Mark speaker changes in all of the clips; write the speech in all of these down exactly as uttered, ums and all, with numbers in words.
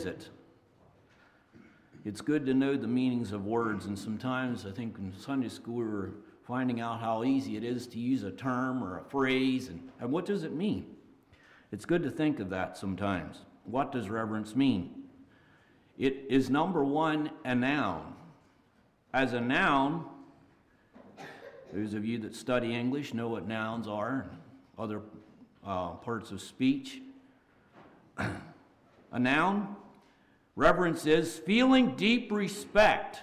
Speaker 1: it? It's good to know the meanings of words, and sometimes I think in Sunday school we were finding out how easy it is to use a term or a phrase, and, and what does it mean? It's good to think of that sometimes. What does reverence mean? It is, number one, a noun. As a noun, those of you that study English know what nouns are and other uh, parts of speech. A noun, reverence is feeling deep respect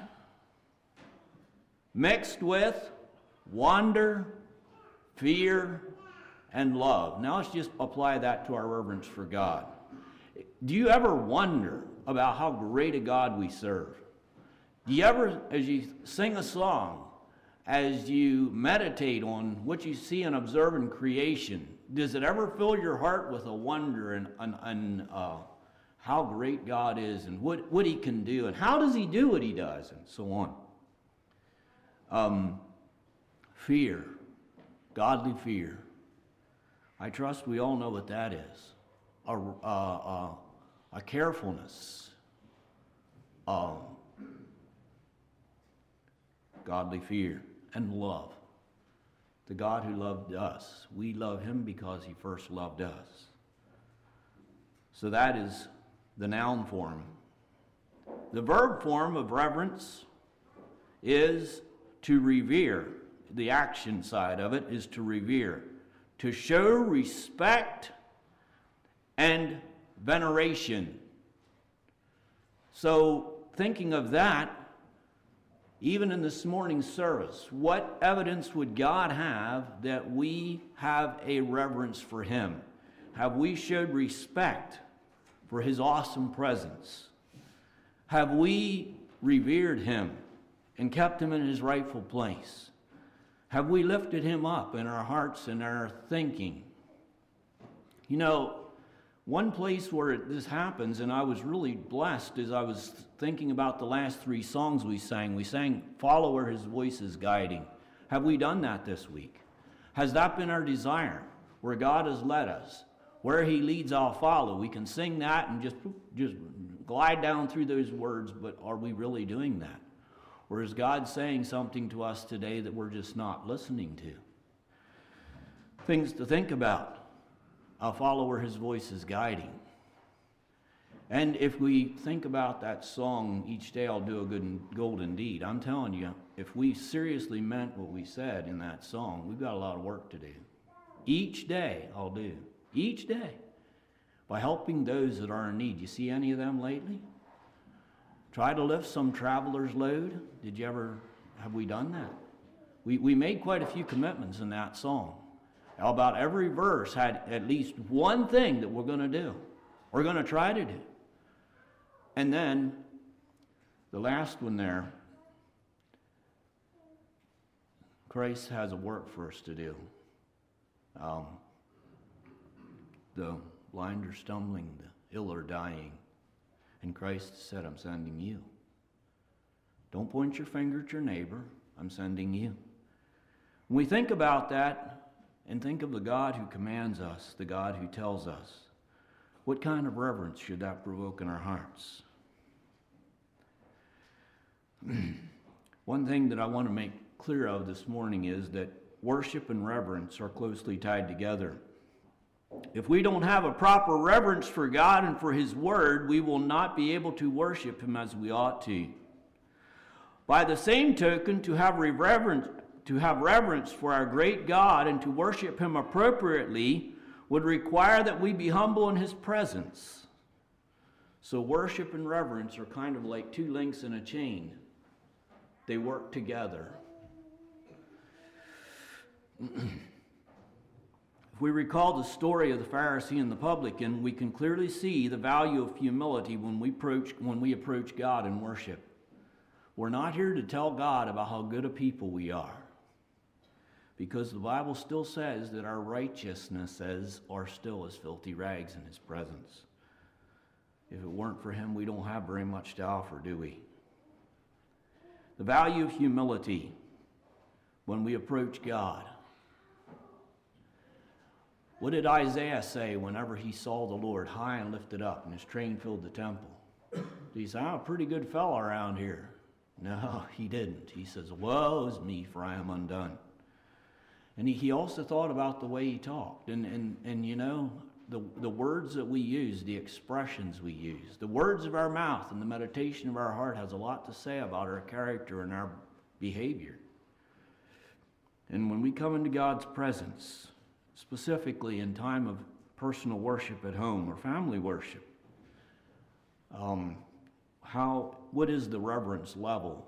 Speaker 1: mixed with wonder, fear, and love. Now let's just apply that to our reverence for God. Do you ever wonder about how great a God we serve? Do you ever, as you sing a song, as you meditate on what you see and observe in creation, does it ever fill your heart with a wonder and, and, and uh, how great God is and what, what he can do and how does he do what he does and so on? Um, fear, godly fear. I trust we all know what that is. A, a, a, a carefulness, um, godly fear, and love. The God who loved us. We love him because he first loved us. So that is the noun form. The verb form of reverence is to revere. The action side of it is to revere. To show respect and veneration. So thinking of that, even in this morning's service, what evidence would God have that we have a reverence for him? Have we showed respect for his awesome presence? Have we revered him and kept him in his rightful place? Have we lifted him up in our hearts and our thinking? You know, one place where this happens, and I was really blessed as I was thinking about the last three songs we sang. We sang, "Follow where his voice is guiding." Have we done that this week? Has that been our desire? Where God has led us, where he leads, I'll follow. We can sing that and just, just glide down through those words, but are we really doing that? Or is God saying something to us today that we're just not listening to? Things to think about. I'll follow where his voice is guiding. And if we think about that song, "Each day I'll do a good golden deed," I'm telling you, if we seriously meant what we said in that song, we've got a lot of work to do. Each day I'll do. Each day. By helping those that are in need. You see any of them lately? Try to lift some traveler's load. Did you ever, have we done that? We, we made quite a few commitments in that song. About every verse had at least one thing that we're going to do. We're going to try to do. And then the last one there, Christ has a work for us to do. Um, the blind are stumbling, the ill are dying. And Christ said, I'm sending you. Don't point your finger at your neighbor. I'm sending you. When we think about that, and think of the God who commands us, the God who tells us, what kind of reverence should that provoke in our hearts? One thing that I want to make clear of this morning is that worship and reverence are closely tied together. If we don't have a proper reverence for God and for his word, we will not be able to worship him as we ought to. By the same token, to have reverence To have reverence for our great God and to worship him appropriately would require that we be humble in his presence. So worship and reverence are kind of like two links in a chain. They work together. If we recall the story of the Pharisee and the publican, we can clearly see the value of humility when we approach, when we approach God in worship. We're not here to tell God about how good a people we are, because the Bible still says that our righteousnesses are still as filthy rags in his presence. If it weren't for him, we don't have very much to offer, do we? The value of humility when we approach God. What did Isaiah say whenever he saw the Lord high and lifted up and his train filled the temple? Did he say, I'm a pretty good fellow around here? No, he didn't. He says, woe is me, for I am undone. And he, he also thought about the way he talked. And, and, and you know, the, the words that we use, the expressions we use, the words of our mouth and the meditation of our heart has a lot to say about our character and our behavior. And when we come into God's presence, specifically in time of personal worship at home or family worship, um, how, what is the reverence level?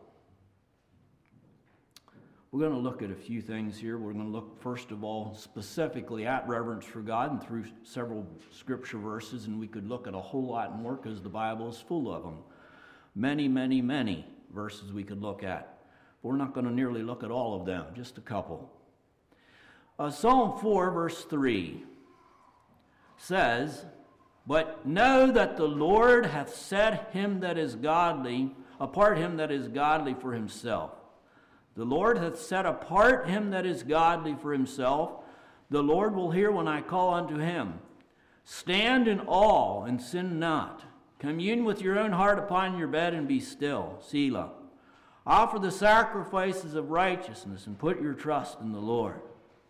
Speaker 1: We're going to look at a few things here. We're going to look, first of all, specifically at reverence for God and through several scripture verses, and we could look at a whole lot more because the Bible is full of them. Many, many, many verses we could look at. But we're not going to nearly look at all of them, just a couple. Uh, Psalm four, verse three says, but know that the Lord hath set him that is godly, apart him that is godly for himself. The Lord hath set apart him that is godly for himself. The Lord will hear when I call unto him. Stand in awe and sin not. Commune with your own heart upon your bed and be still. Selah. Offer the sacrifices of righteousness and put your trust in the Lord.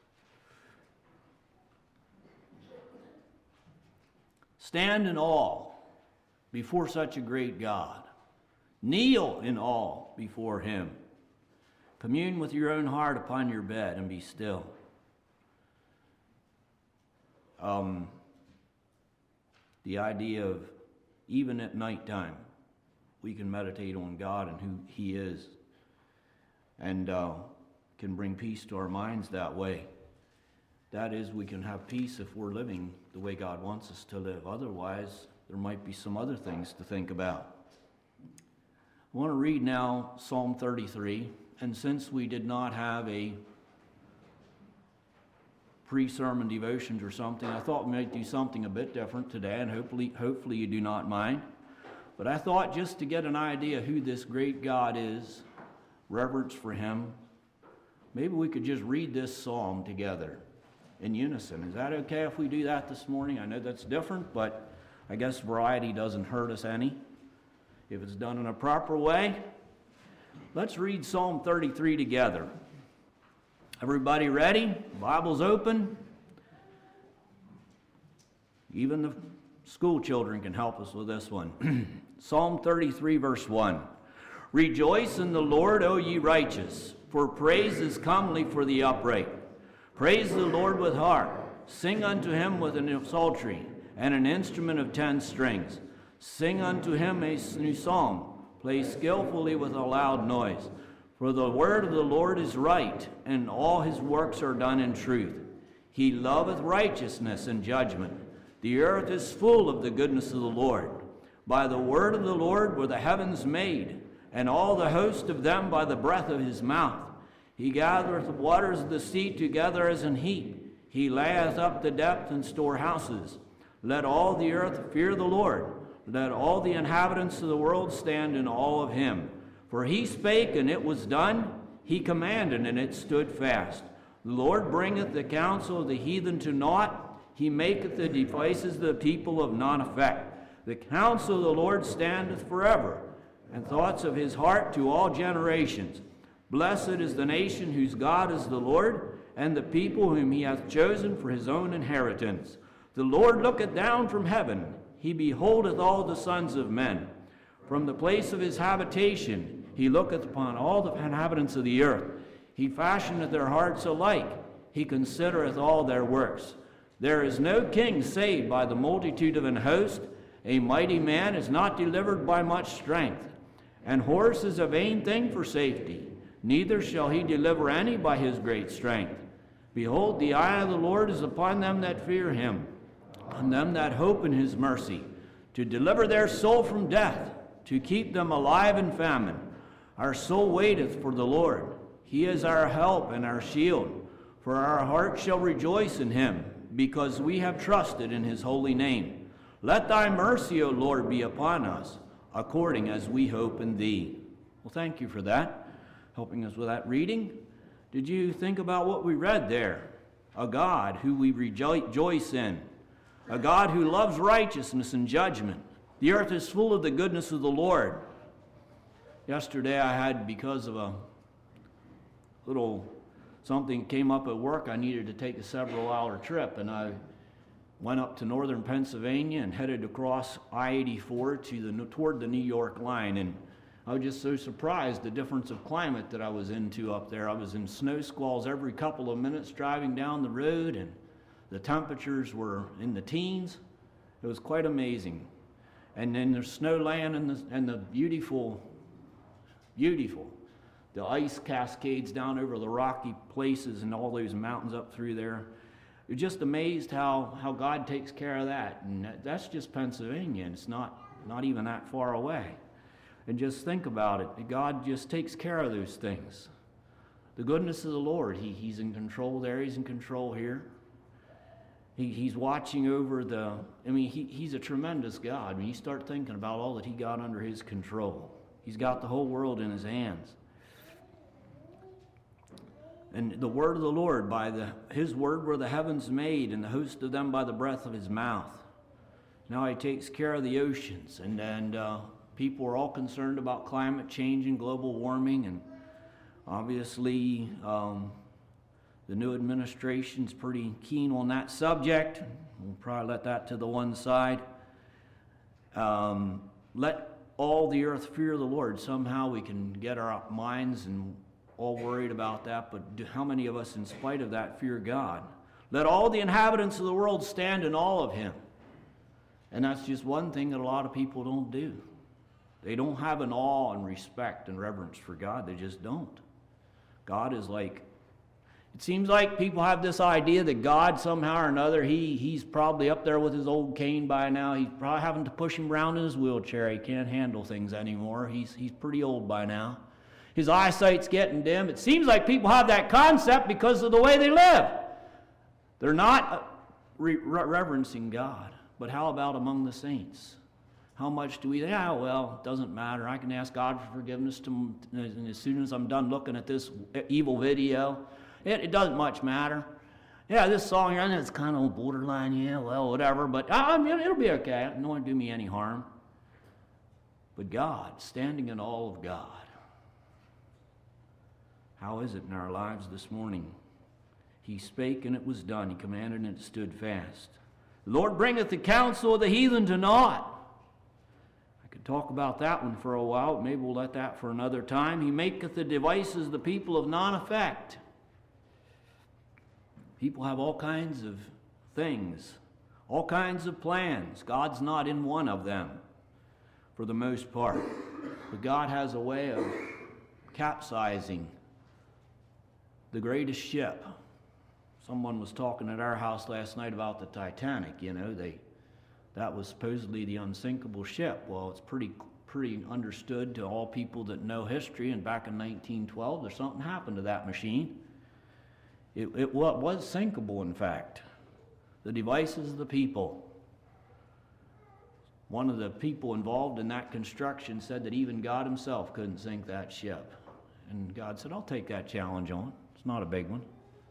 Speaker 1: Stand in awe before such a great God. Kneel in awe before him. Commune with your own heart upon your bed and be still. Um, the idea of even at nighttime, we can meditate on God and who he is, and uh, can bring peace to our minds that way. That is, we can have peace if we're living the way God wants us to live. Otherwise, there might be some other things to think about. I want to read now Psalm thirty-three. And since we did not have a pre-sermon devotions or something, I thought we might do something a bit different today, and hopefully, hopefully you do not mind. But I thought just to get an idea who this great God is, reverence for him, maybe we could just read this psalm together in unison. Is that okay if we do that this morning? I know that's different, but I guess variety doesn't hurt us any if it's done in a proper way. Let's read Psalm thirty-three together. Everybody ready? Bible's open. Even the school children can help us with this one. Psalm thirty-three, verse one. Rejoice in the Lord, O ye righteous, for praise is comely for the upright. Praise the Lord with harp. Sing unto him with an psaltery and an instrument of ten strings. Sing unto him a new psalm. Play skillfully with a loud noise. For the word of the Lord is right, and all his works are done in truth. He loveth righteousness and judgment. The earth is full of the goodness of the Lord. By the word of the Lord were the heavens made, and all the host of them by the breath of his mouth. He gathereth the waters of the sea together as an heap. He layeth up the depth in storehouses. Let all the earth fear the Lord. Let all the inhabitants of the world stand in awe of him. For he spake, and it was done. He commanded, and it stood fast. The Lord bringeth the counsel of the heathen to naught. He maketh the devices of the people of none effect. The counsel of the Lord standeth forever, and thoughts of his heart to all generations. Blessed is the nation whose God is the Lord, and the people whom he hath chosen for his own inheritance. The Lord looketh down from heaven. He beholdeth all the sons of men. From the place of his habitation he looketh upon all the inhabitants of the earth. He fashioneth their hearts alike. He considereth all their works. There is no king saved by the multitude of an host. A mighty man is not delivered by much strength. An horse is a vain thing for safety. Neither shall he deliver any by his great strength. Behold, the eye of the Lord is upon them that fear him, on them that hope in his mercy, to deliver their soul from death, to keep them alive in famine. Our soul waiteth for the Lord. He is our help and our shield. For our heart shall rejoice in him, because we have trusted in his holy name. Let thy mercy, O Lord, be upon us, according as we hope in thee. Well, thank you for that, helping us with that reading. Did you think about what we read there? A God who we rejoice in. A God who loves righteousness and judgment. The earth is full of the goodness of the Lord. Yesterday I had, because of a little something came up at work, I needed to take a several hour trip, and I went up to northern Pennsylvania and headed across I eighty-four to the toward the New York line. And I was just so surprised the difference of climate that I was into up there. I was in snow squalls every couple of minutes driving down the road, and the temperatures were in the teens. It was quite amazing. And then there's snow land and the, and the beautiful, beautiful, the ice cascades down over the rocky places and all those mountains up through there. You're just amazed how, how God takes care of that. And that, that's just Pennsylvania, and it's not, not even that far away. And just think about it. God just takes care of those things. The goodness of the Lord, he, He's in control there, He's in control here. He, he's watching over the, I mean, he, He's a tremendous God. When you start thinking about all that He got under His control, He's got the whole world in His hands. And the word of the Lord, by the His word were the heavens made, and the host of them by the breath of His mouth. Now He takes care of the oceans, and, and uh, people are all concerned about climate change and global warming, and obviously um, the new administration's pretty keen on that subject. We'll probably let that to the one side. Um, let all the earth fear the Lord. Somehow we can get our minds and all worried about that, but how many of us, in spite of that, fear God? Let all the inhabitants of the world stand in awe of Him. And that's just one thing that a lot of people don't do. They don't have an awe and respect and reverence for God. They just don't. God is like, it seems like people have this idea that God somehow or another, he, he's probably up there with his old cane by now. He's probably having to push him around in his wheelchair. He can't handle things anymore. He's, he's pretty old by now. His eyesight's getting dim. It seems like people have that concept because of the way they live. They're not re- reverencing God. But how about among the saints? How much do we, yeah, well, it doesn't matter. I can ask God for forgiveness to, and as soon as I'm done looking at this evil video. It, it doesn't much matter. Yeah, this song here, I know it's kind of borderline, yeah, well, whatever, but uh, it'll be okay. It won't do me any harm. But God, standing in awe of God. How is it in our lives this morning? He spake, and it was done. He commanded, and it stood fast. The Lord bringeth the counsel of the heathen to naught. I could talk about that one for a while. Maybe we'll let that for another time. He maketh the devices of the people of none effect. People have all kinds of things, all kinds of plans. God's not in one of them for the most part. But God has a way of capsizing the greatest ship. Someone was talking at our house last night about the Titanic. You know, they that was supposedly the unsinkable ship. Well, it's pretty pretty understood to all people that know history. And back in nineteen twelve, there's something happened to that machine. It, it was sinkable, in fact. The devices of the people. One of the people involved in that construction said that even God himself couldn't sink that ship. And God said, I'll take that challenge on. It's not a big one.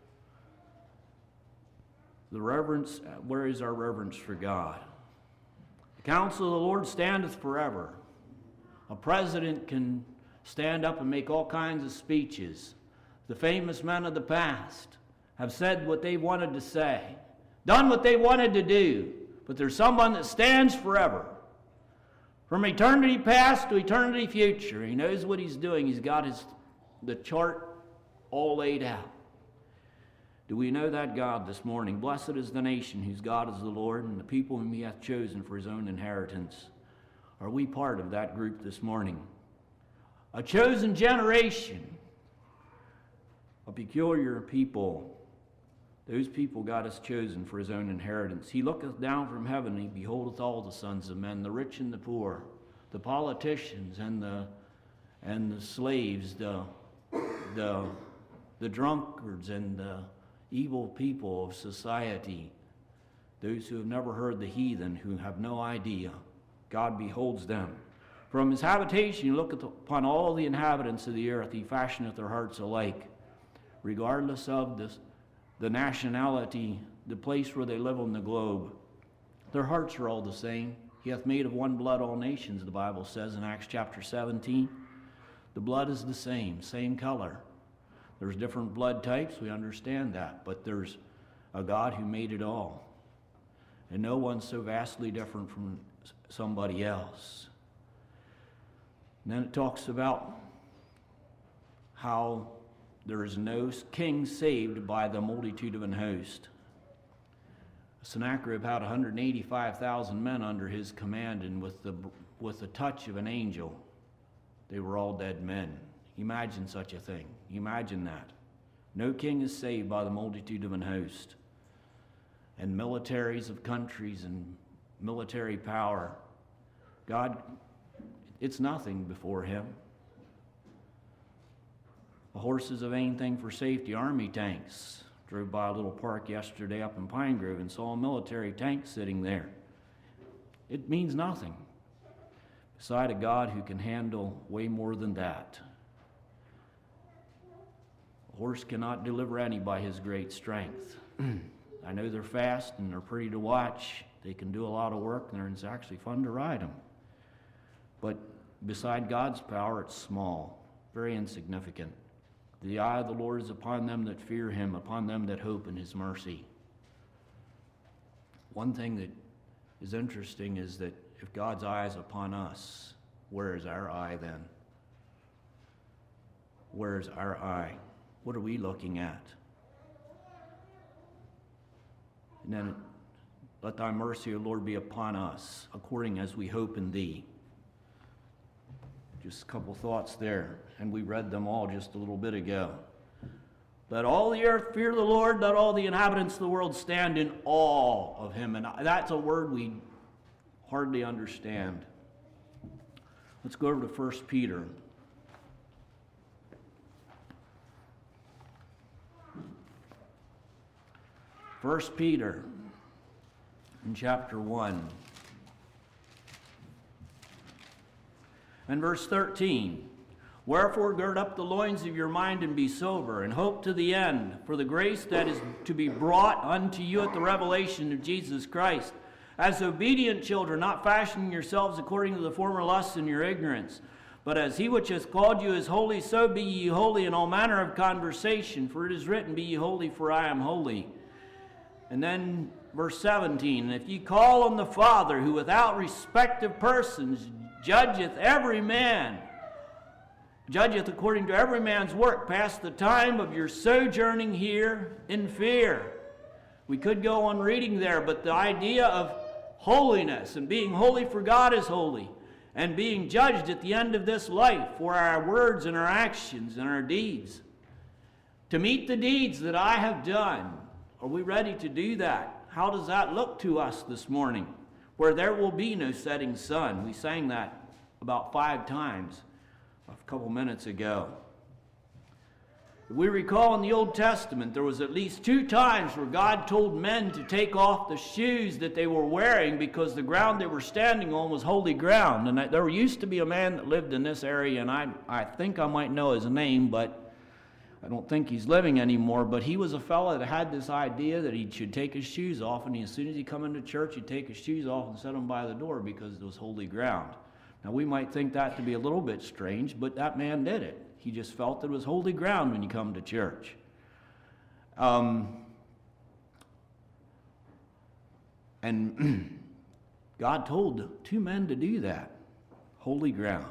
Speaker 1: The reverence, where is our reverence for God? The counsel of the Lord standeth forever. A president can stand up and make all kinds of speeches. The famous men of the past have said what they wanted to say, done what they wanted to do, but there's someone that stands forever. From eternity past to eternity future, he knows what he's doing. He's got his the chart all laid out. Do we know that God this morning? Blessed is the nation whose God is the Lord, and the people whom he hath chosen for his own inheritance. Are we part of that group this morning? A chosen generation, a peculiar people. Those people God has chosen for his own inheritance. He looketh down from heaven, and he beholdeth all the sons of men, the rich and the poor, the politicians and the and the slaves, the the the drunkards and the evil people of society, those who have never heard the heathen, who have no idea. God beholds them. From his habitation he looketh upon all the inhabitants of the earth. He fashioneth their hearts alike, regardless of this, the nationality, the place where they live on the globe. Their hearts are all the same. He hath made of one blood all nations, the Bible says in Acts chapter seventeen. The blood is the same, same color. There's different blood types, we understand that, but there's a God who made it all. And no one's so vastly different from somebody else. And then it talks about how there is no king saved by the multitude of an host. Sennacherib had one hundred eighty-five thousand men under his command, and with the, with the touch of an angel, they were all dead men. Imagine such a thing. Imagine that. No king is saved by the multitude of an host. And militaries of countries and military power, God, it's nothing before him. A horse is a vain thing for safety. Army tanks. Drove by a little park yesterday up in Pine Grove and saw a military tank sitting there. It means nothing beside a God who can handle way more than that. A horse cannot deliver any by his great strength. I know they're fast and they're pretty to watch. They can do a lot of work and it's actually fun to ride them. But beside God's power, it's small, very insignificant. The eye of the Lord is upon them that fear him, upon them that hope in his mercy. One thing that is interesting is that if God's eye is upon us, where is our eye then? Where is our eye? What are we looking at? And then, let thy mercy, O Lord, be upon us, according as we hope in thee. Just a couple thoughts there, and we read them all just a little bit ago. Let all the earth fear the Lord, let all the inhabitants of the world stand in awe of him. And that's a word we hardly understand. Let's go over to First Peter. First Peter in chapter one. And verse thirteen, wherefore gird up the loins of your mind and be sober, and hope to the end for the grace that is to be brought unto you at the revelation of Jesus Christ. As obedient children, not fashioning yourselves according to the former lusts in your ignorance, but as he which hath called you is holy, so be ye holy in all manner of conversation. For it is written, be ye holy, for I am holy. And then verse seventeen, and if ye call on the Father, who without respect of persons judgeth every man, judgeth according to every man's work, pass the time of your sojourning here in fear. We could go on reading there, but the idea of holiness and being holy for God is holy, and being judged at the end of this life for our words and our actions and our deeds. To meet the deeds that I have done, are we ready to do that? How does that look to us this morning? Where there will be no setting sun. We sang that about five times a couple minutes ago. If we recall in the Old Testament, there was at least two times where God told men to take off the shoes that they were wearing because the ground they were standing on was holy ground. And there used to be a man that lived in this area, and I, I think I might know his name, but I don't think he's living anymore. But he was a fellow that had this idea that he should take his shoes off, and he, as soon as he come into church, he'd take his shoes off and set them by the door because it was holy ground. Now, we might think that to be a little bit strange, but that man did it. He just felt it was holy ground when you come to church. Um, and God told two men to do that. Holy ground.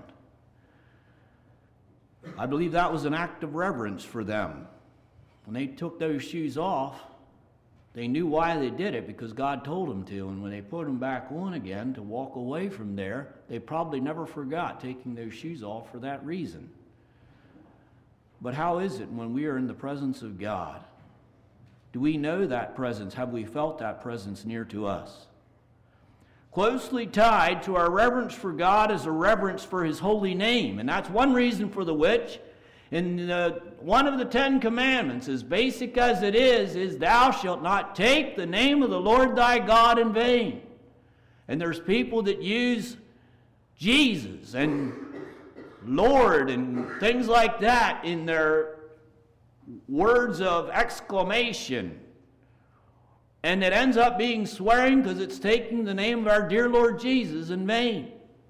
Speaker 1: I believe that was an act of reverence for them. When they took those shoes off, they knew why they did it, because God told them to. And when they put them back on again to walk away from there, they probably never forgot taking those shoes off for that reason. But how is it when we are in the presence of God? Do we know that presence? Have we felt that presence near to us? Closely tied to our reverence for God is a reverence for his holy name. And that's one reason for the which in uh, one of the Ten Commandments, as basic as it is, is thou shalt not take the name of the Lord thy God in vain. And there's people that use Jesus and Lord and things like that in their words of exclamation. And it ends up being swearing because it's taking the name of our dear Lord Jesus in vain.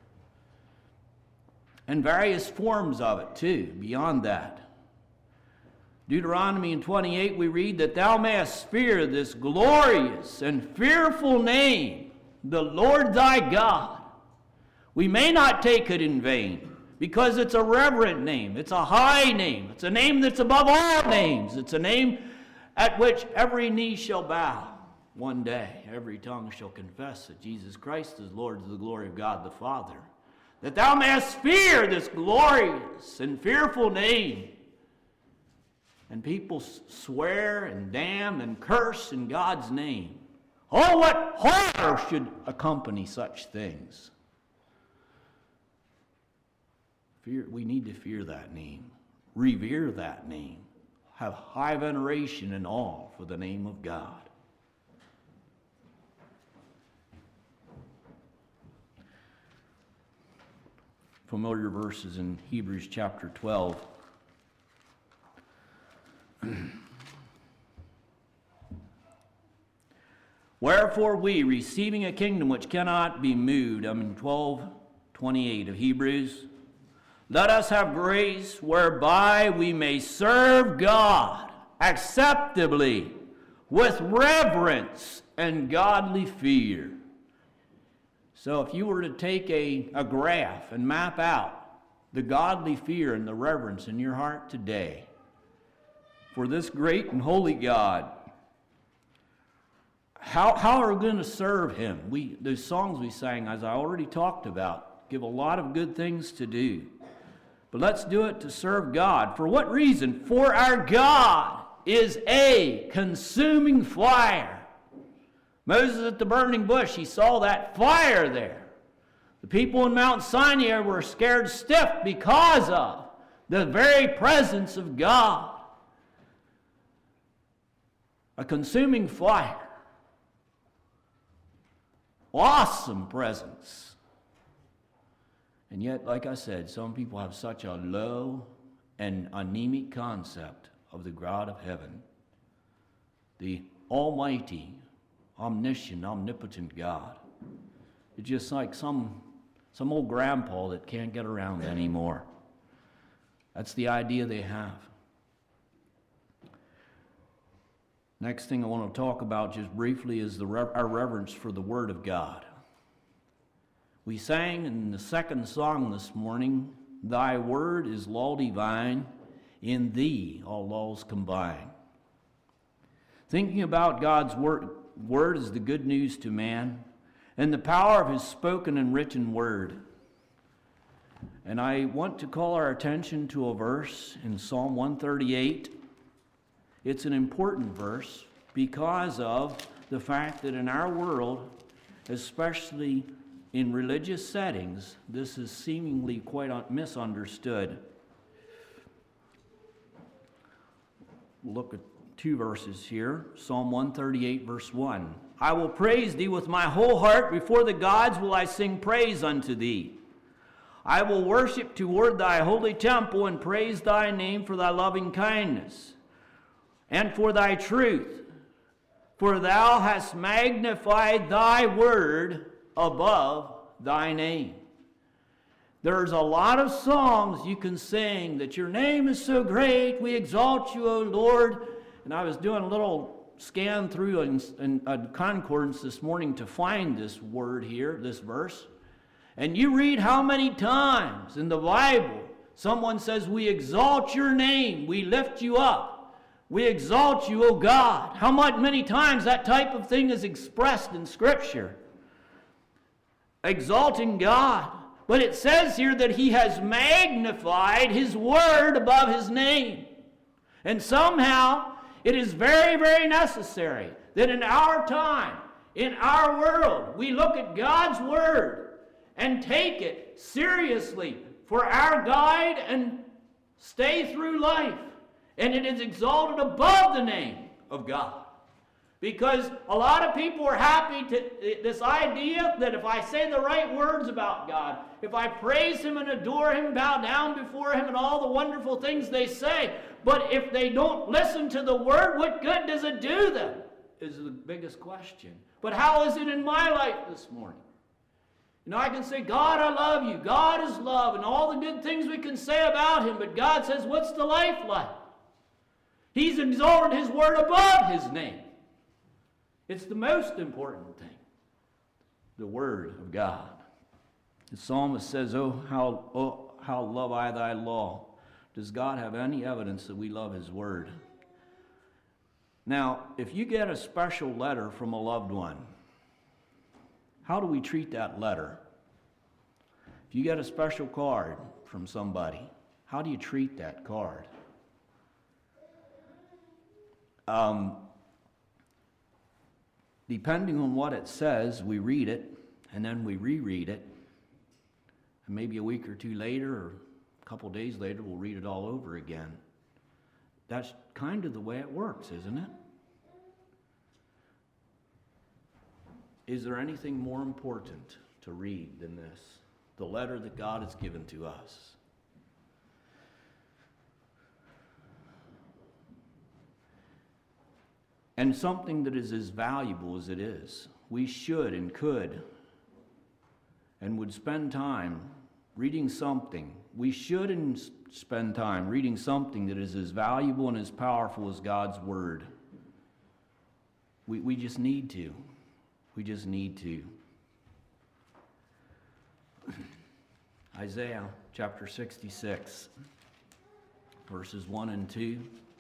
Speaker 1: And various forms of it too, beyond that. Deuteronomy twenty-eight, we read that thou mayest fear this glorious and fearful name, the Lord thy God. We may not take it in vain, because it's a reverent name. It's a high name. It's a name that's above all names. It's a name at which every knee shall bow. One day, every tongue shall confess that Jesus Christ is Lord to the glory of God the Father. That thou mayest fear this glorious and fearful name. And people swear and damn and curse in God's name. Oh, what horror should accompany such things. Fear, we need to fear that name. Revere that name. Have high veneration and awe for the name of God. Familiar verses in Hebrews chapter twelve. Wherefore we, receiving a kingdom which cannot be moved, I mean twelve twenty-eight of Hebrews, let us have grace whereby we may serve God acceptably with reverence and godly fear. So if you were to take a, a graph and map out the godly fear and the reverence in your heart today for this great and holy God, how, how are we going to serve him? We, those songs we sang, as I already talked about, give a lot of good things to do. But let's do it to serve God. For what reason? For our God is a consuming fire. Moses at the burning bush, he saw that fire there. The people in Mount Sinai were scared stiff because of the very presence of God. A consuming fire. Awesome presence. And yet, like I said, some people have such a low and anemic concept of the God of heaven. The Almighty, omniscient, omnipotent God. It's just like some, some old grandpa that can't get around anymore. That's the idea they have. Next thing I want to talk about just briefly is the, our reverence for the Word of God. We sang in the second song this morning, Thy word is law divine, in thee all laws combine. Thinking about God's word, word is the good news to man, and the power of his spoken and written word. And I want to call our attention to a verse in Psalm one thirty-eight. It's an important verse because of the fact that in our world, especially in religious settings, this is seemingly quite misunderstood. Look at two verses here. Psalm one thirty-eight, verse one. I will praise thee with my whole heart. Before the gods will I sing praise unto thee. I will worship toward thy holy temple and praise thy name for thy loving kindness and for thy truth. For thou hast magnified thy word above thy name. There's a lot of songs you can sing that your name is so great, we exalt you, O Lord. And I was doing a little scan through in, in a concordance this morning to find this word here, this verse. And you read how many times in the Bible someone says, we exalt your name, we lift you up, we exalt you, O God. How much, many times that type of thing is expressed in Scripture. Exalting God. But it says here that he has magnified his word above his name. And somehow it is very, very necessary that in our time, in our world, we look at God's word and take it seriously for our guide and stay through life. And it is exalted above the name of God. Because a lot of people are happy to this idea that if I say the right words about God, if I praise him and adore him, bow down before him and all the wonderful things they say, but if they don't listen to the word, what good does it do them? is the biggest question. But how is it in my life this morning? You know, I can say, God, I love you. God is love, and all the good things we can say about him. But God says, what's the life like? He's exalted his word above his name. It's the most important thing. The word of God. The psalmist says, oh how, oh, how love I thy law. Does God have any evidence that we love his word? Now, if you get a special letter from a loved one, how do we treat that letter? If you get a special card from somebody, how do you treat that card? Um, depending on what it says, we read it, and then we reread it, and maybe a week or two later, or a couple days later, we'll read it all over again. That's kind of the way it works, isn't it? Is there anything more important to read than this? The letter that God has given to us. And something that is as valuable as it is. We should and could and would spend time reading something. We should and spend time reading something that is as valuable and as powerful as God's Word. We, we just need to. We just need to. Isaiah chapter sixty-six, verses one and two.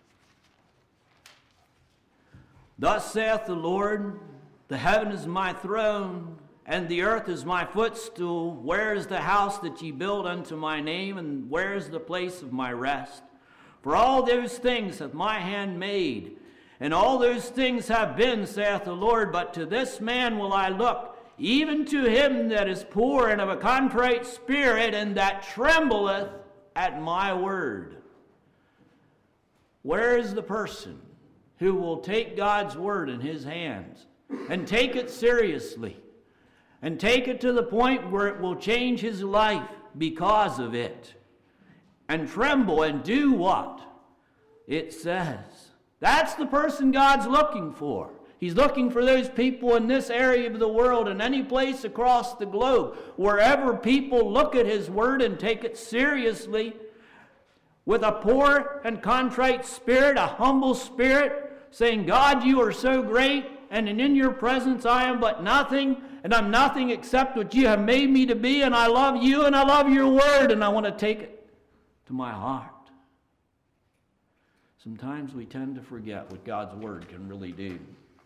Speaker 1: Thus saith the Lord, the heaven is my throne, and the earth is my footstool. Where is the house that ye build unto my name, and where is the place of my rest? For all those things hath my hand made, and all those things have been, saith the Lord. But to this man will I look, even to him that is poor and of a contrite spirit, and that trembleth at my word. Where is the person who will take God's word in his hands and take it seriously and take it to the point where it will change his life because of it, and tremble and do what it says? That's the person God's looking for. He's looking for those people in this area of the world and any place across the globe, wherever people look at his word and take it seriously with a poor and contrite spirit, a humble spirit, saying, God, you are so great, and in your presence I am but nothing, and I'm nothing except what you have made me to be, and I love you, and I love your word, and I want to take it to my heart. Sometimes we tend to forget what God's word can really do.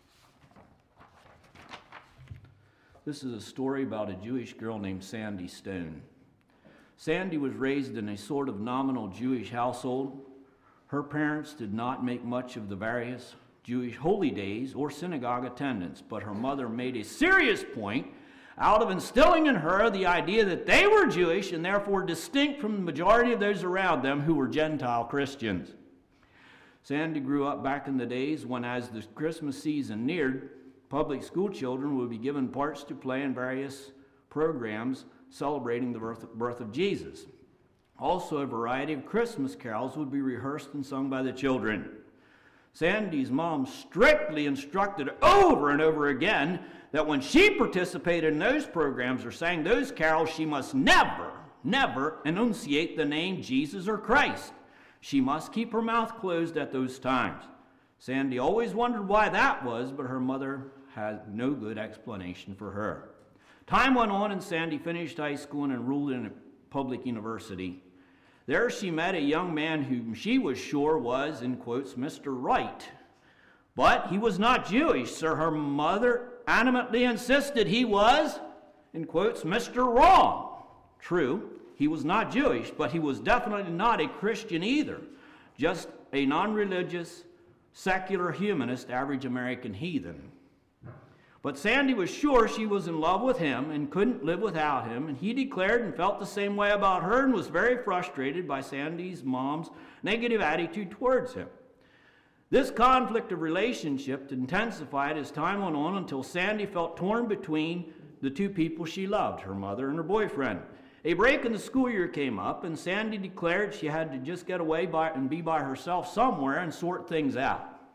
Speaker 1: This is a story about a Jewish girl named Sandy Stone. Sandy was raised in a sort of nominal Jewish household. Her parents did not make much of the various Jewish holy days or synagogue attendance, but her mother made a serious point out of instilling in her the idea that they were Jewish and therefore distinct from the majority of those around them who were Gentile Christians. Sandy grew up back in the days when, as the Christmas season neared, public school children would be given parts to play in various programs celebrating the birth, birth of Jesus. Also, a variety of Christmas carols would be rehearsed and sung by the children. Sandy's mom strictly instructed her over and over again that when she participated in those programs or sang those carols, she must never, never enunciate the name Jesus or Christ. She must keep her mouth closed at those times. Sandy always wondered why that was, but her mother had no good explanation for her. Time went on, and Sandy finished high school and enrolled in a public university. There she met a young man whom she was sure was, in quotes, Mister Right. But he was not Jewish, so her mother animately insisted he was, in quotes, Mister Wrong. True, he was not Jewish, but he was definitely not a Christian either. Just a non-religious, secular humanist, average American heathen. But Sandy was sure she was in love with him and couldn't live without him, and he declared and felt the same way about her and was very frustrated by Sandy's mom's negative attitude towards him. This conflict of relationship intensified as time went on until Sandy felt torn between the two people she loved, her mother and her boyfriend. A break in the school year came up, and Sandy declared she had to just get away by, and be by herself somewhere and sort things out.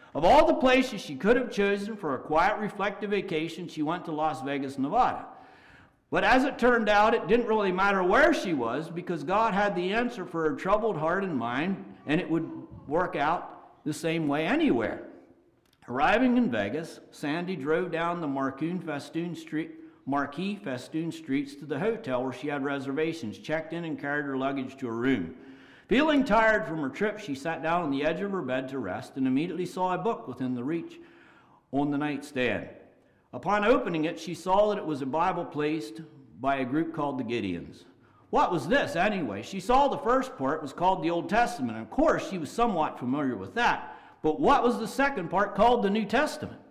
Speaker 1: Of all the places she could have chosen for a quiet, reflective vacation, she went to Las Vegas, Nevada. But as it turned out, it didn't really matter where she was, because God had the answer for her troubled heart and mind, and it would work out the same way anywhere. Arriving in Vegas, Sandy drove down the Marquee Festoon Street, Marquee Festoon Streets to the hotel where she had reservations, checked in, and carried her luggage to her room. Feeling tired from her trip, she sat down on the edge of her bed to rest and immediately saw a book within the reach on the nightstand. Upon opening it, she saw that it was a Bible placed by a group called the Gideons. What was this, anyway? She saw the first part was called the Old Testament. And of course, she was somewhat familiar with that. But what was the second part called the New Testament?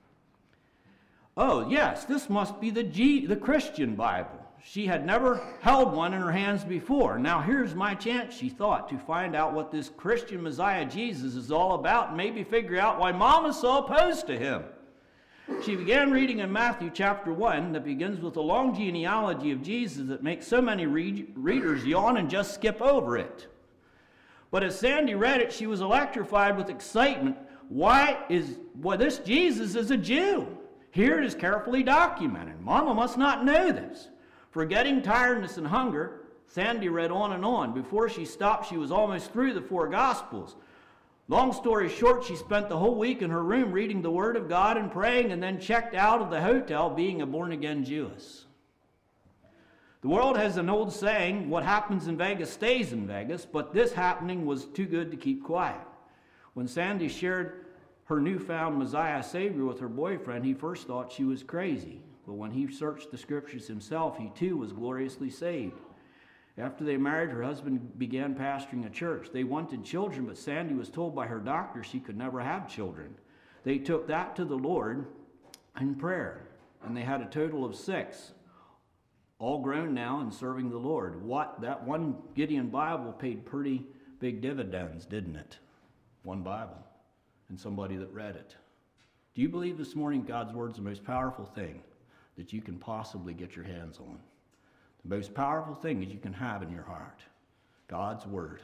Speaker 1: Oh, yes, this must be the, G- the Christian Bible. She had never held one in her hands before. Now here's my chance, she thought, to find out what this Christian Messiah Jesus is all about and maybe figure out why Mom is so opposed to him. She began reading in Matthew chapter one that begins with a long genealogy of Jesus that makes so many read- readers yawn and just skip over it. But as Sandy read it, she was electrified with excitement. Why is, well, this Jesus is a Jew. Here it is carefully documented. Mama must not know this. Forgetting tiredness and hunger, Sandy read on and on. Before she stopped, she was almost through the four Gospels. Long story short, she spent the whole week in her room reading the Word of God and praying, and then checked out of the hotel being a born-again Jewess. The world has an old saying, what happens in Vegas stays in Vegas, but this happening was too good to keep quiet. When Sandy shared her newfound Messiah Savior with her boyfriend, he first thought she was crazy. But when he searched the scriptures himself, he too was gloriously saved. After they married, her husband began pastoring a church. They wanted children, but Sandy was told by her doctor she could never have children. They took that to the Lord in prayer, and they had a total of six, all grown now and serving the Lord. What that one Gideon Bible paid pretty big dividends, didn't it? One Bible and somebody that read it. Do you believe this morning God's Word is the most powerful thing that you can possibly get your hands on? The most powerful thing that you can have in your heart, God's Word.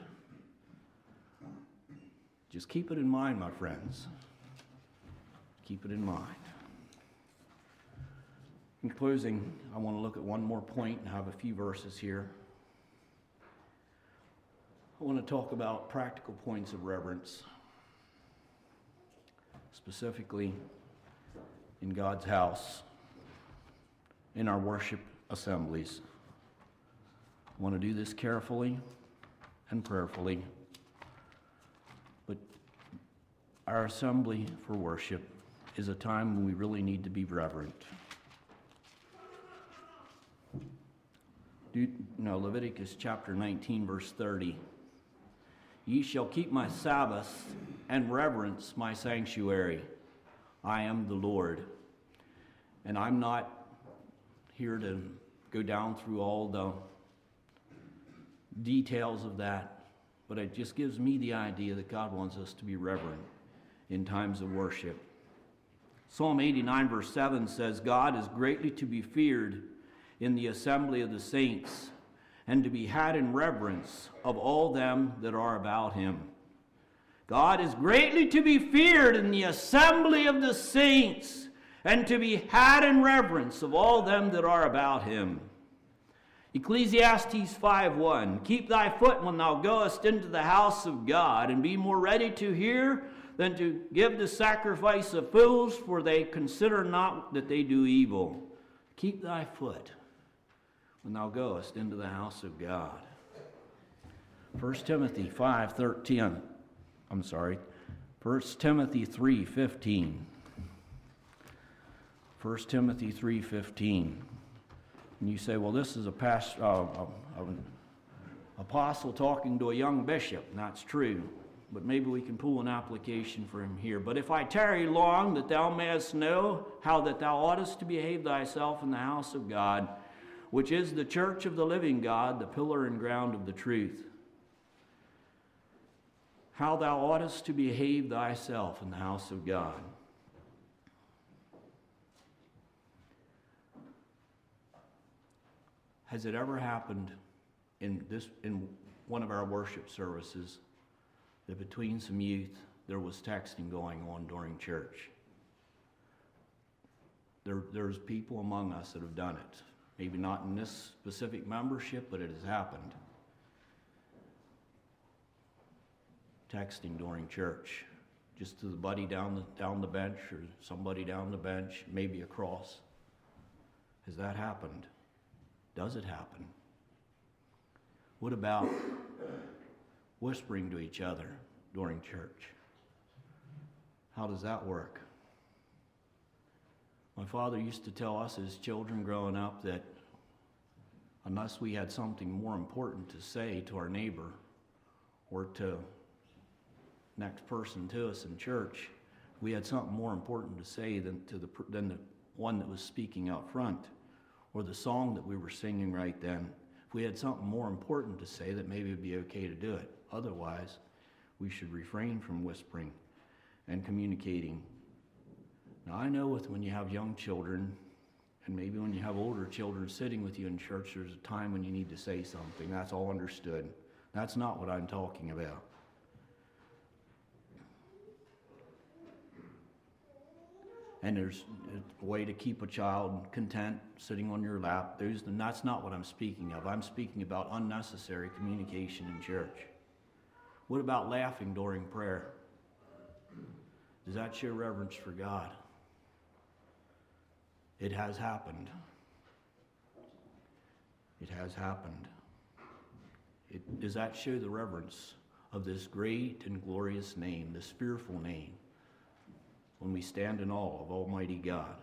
Speaker 1: Just keep it in mind, my friends. Keep it in mind. In closing, I want to look at one more point and have a few verses here. I want to talk about practical points of reverence, specifically in God's house, in our worship assemblies. I want to do this carefully and prayerfully, but our assembly for worship is a time when we really need to be reverent. Do, no, Leviticus chapter nineteen, verse thirty. Ye shall keep my Sabbaths and reverence my sanctuary. I am the Lord. And I'm not here to go down through all the details of that, but it just gives me the idea that God wants us to be reverent in times of worship. Psalm eighty-nine, verse seven says, God is greatly to be feared in the assembly of the saints, and to be had in reverence of all them that are about him. God is greatly to be feared in the assembly of the saints, and to be had in reverence of all them that are about him. Ecclesiastes five one, keep thy foot when thou goest into the house of God, and be more ready to hear than to give the sacrifice of fools, for they consider not that they do evil. Keep thy foot when thou goest into the house of God. First Timothy five thirteen, I'm sorry, First Timothy three fifteen. First Timothy three fifteen. And you say, well, this is a past, uh, uh, an apostle talking to a young bishop. And that's true, but maybe we can pull an application for him here. But if I tarry long, that thou mayest know how that thou oughtest to behave thyself in the house of God, which is the church of the living God, the pillar and ground of the truth. How thou oughtest to behave thyself in the house of God. Has it ever happened in this in one of our worship services that between some youth there was texting going on during church. There, there's people among us that have done it. Maybe not in this specific membership, but it has happened. Texting during church, just to the buddy down the, down the bench or somebody down the bench, maybe across. Has that happened? Does it happen? What about whispering to each other during church? How does that work? My father used to tell us as children growing up that unless we had something more important to say to our neighbor or to next person to us in church, we had something more important to say than to the than the one that was speaking out front, or the song that we were singing right then. If we had something more important to say, that maybe it'd be okay to do it. Otherwise, we should refrain from whispering and communicating. Now, I know with when you have young children, and maybe when you have older children sitting with you in church, there's a time when you need to say something. That's all understood. That's not what I'm talking about. And there's a way to keep a child content sitting on your lap. There's, and that's not what I'm speaking of. I'm speaking about unnecessary communication in church. What about laughing during prayer? Does that show reverence for God? It has happened. It has happened. It, does that show the reverence of this great and glorious name, this fearful name, when we stand in awe of Almighty God?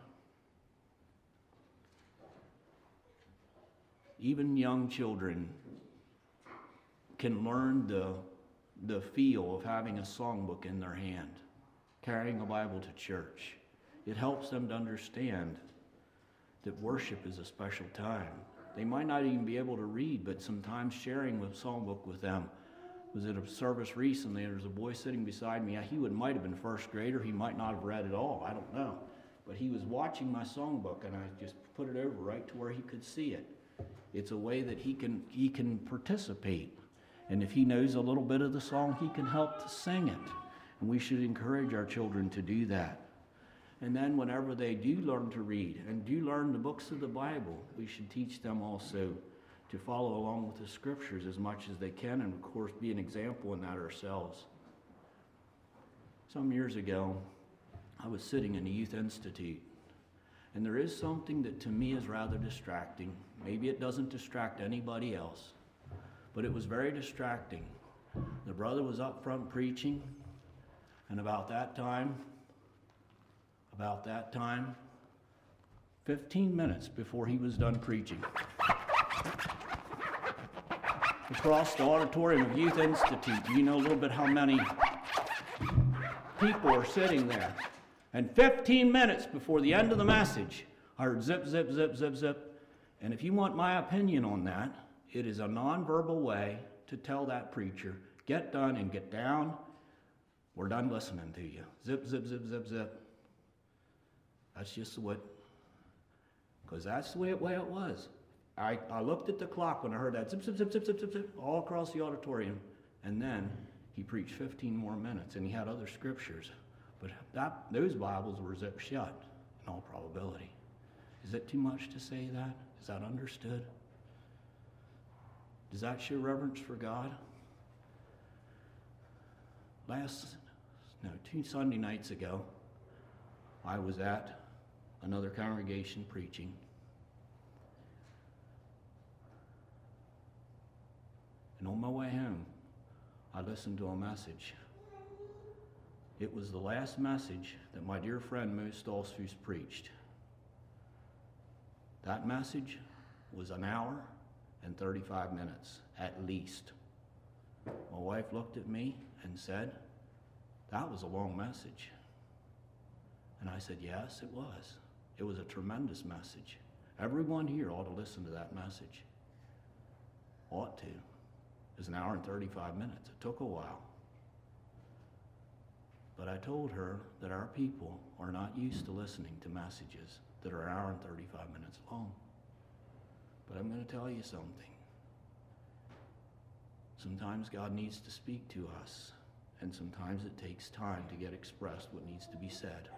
Speaker 1: Even young children can learn the, the feel of having a songbook in their hand, carrying a Bible to church. It helps them to understand that worship is a special time. They might not even be able to read, but sometimes sharing the songbook with them. Was at a service recently, there was a boy sitting beside me. He would might have been first grader. He might not have read at all. I don't know. But he was watching my songbook, and I just put it over right to where he could see it. It's a way that he can he can participate. And if he knows a little bit of the song, he can help to sing it. And we should encourage our children to do that. And then whenever they do learn to read and do learn the books of the Bible, we should teach them also to follow along with the scriptures as much as they can, and of course be an example in that ourselves. Some years ago, I was sitting in a youth institute, and there is something that to me is rather distracting. Maybe it doesn't distract anybody else, but it was very distracting. The brother was up front preaching, and about that time, about that time, fifteen minutes before he was done preaching, across the auditorium of Youth Institute, you know a little bit how many people are sitting there. And fifteen minutes before the end of the message, I heard zip, zip, zip, zip, zip. And if you want my opinion on that, it is a nonverbal way to tell that preacher, get done and get down. We're done listening to you. Zip, zip, zip, zip, zip. That's just what, because that's the way it, way it was. I, I looked at the clock when I heard that zip, zip, zip, zip, zip, zip, zip, all across the auditorium. And then he preached fifteen more minutes, and he had other scriptures. But that, those Bibles were zipped shut, in all probability. Is it too much to say that? Is that understood? Does that show reverence for God? Last, no, two Sunday nights ago, I was at another congregation preaching. And on my way home, I listened to a message. It was the last message that my dear friend Mo Stolzfus preached. That message was an hour and thirty-five minutes, at least. My wife looked at me and said, "That was a long message." And I said, "Yes, it was. It was a tremendous message. Everyone here ought to listen to that message. Ought to. It was an hour and thirty-five minutes. It took a while. But I told her that our people are not used to listening to messages that are an hour and thirty-five minutes long. But I'm going to tell you something. Sometimes God needs to speak to us, and sometimes it takes time to get expressed what needs to be said.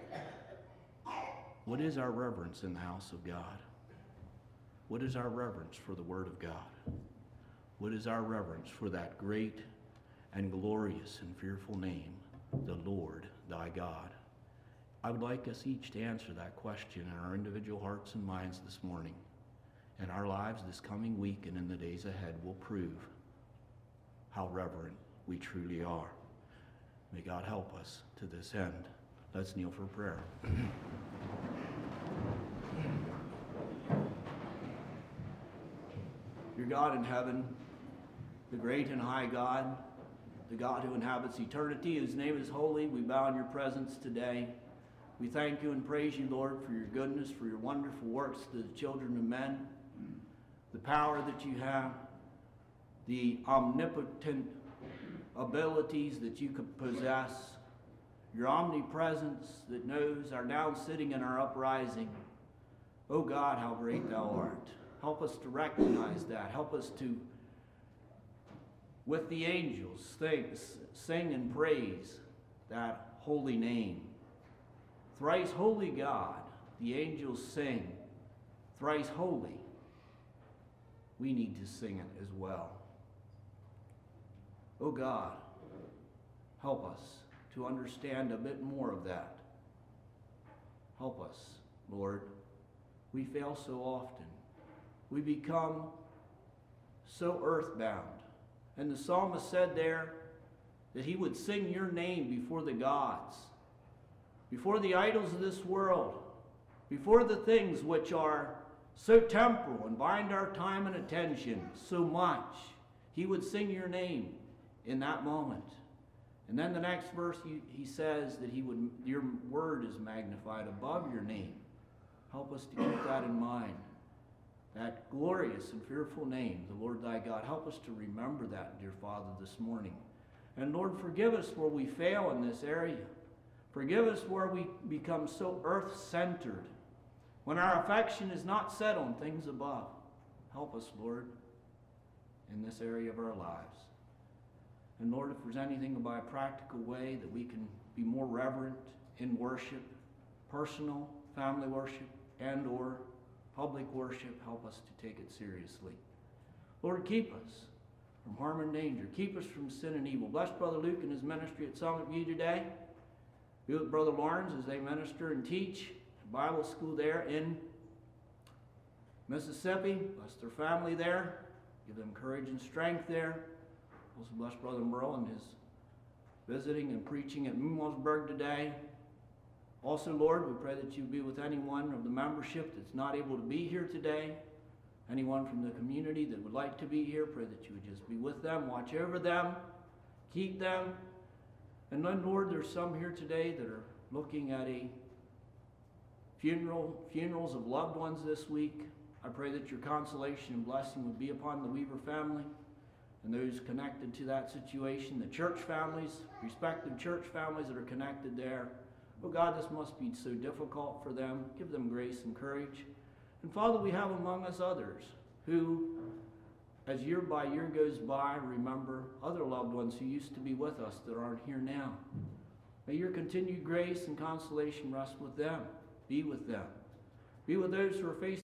Speaker 1: What is our reverence in the house of God? What is our reverence for the Word of God? What is our reverence for that great and glorious and fearful name, the Lord thy God? I would like us each to answer that question in our individual hearts and minds this morning. And our lives this coming week and in the days ahead will prove how reverent we truly are. May God help us to this end. Let's kneel for prayer. Your God in heaven, the great and high God, the God who inhabits eternity, whose name is holy, we bow in your presence today. We thank you and praise you, Lord, for your goodness, for your wonderful works to the children of men, the power that you have, the omnipotent abilities that you could possess, your omnipresence that knows our down sitting and our uprising. Oh God, how great thou art. Help us to recognize that. Help us to, with the angels, sing, sing and praise that holy name. Thrice holy God, the angels sing, thrice holy. We need to sing it as well. Oh God, help us to understand a bit more of that. Help us, Lord. We fail so often. We become so earthbound. And the psalmist said there that he would sing your name before the gods, before the idols of this world, before the things which are so temporal and bind our time and attention so much. He would sing your name in that moment. And then the next verse he, he says that he would, your word is magnified above your name. Help us to keep that in mind. That glorious and fearful name, the Lord thy God. Help us to remember that, dear Father, this morning. And Lord, forgive us where we fail in this area. Forgive us where we become so earth-centered, when our affection is not set on things above. Help us, Lord, in this area of our lives. And Lord, if there's anything by a practical way that we can be more reverent in worship, personal, family worship, and or public worship, help us to take it seriously. Lord, keep us from harm and danger. Keep us from sin and evil. Bless Brother Luke and his ministry at Summit View today. Be with Brother Lawrence as they minister and teach Bible school there in Mississippi. Bless their family there. Give them courage and strength there. Also bless Brother Merle and his visiting and preaching at Mumelsburg today. Also, Lord, we pray that you be with anyone of the membership that's not able to be here today. Anyone from the community that would like to be here, pray that you would just be with them, watch over them, keep them. And then, Lord, there's some here today that are looking at a funeral, funerals of loved ones this week. I pray that your consolation and blessing would be upon the Weaver family and those connected to that situation, the church families, respective church families that are connected there. Oh God, this must be so difficult for them. Give them grace and courage. And Father, we have among us others who, as year by year goes by, remember other loved ones who used to be with us that aren't here now. May your continued grace and consolation rest with them. Be with them. Be with those who are facing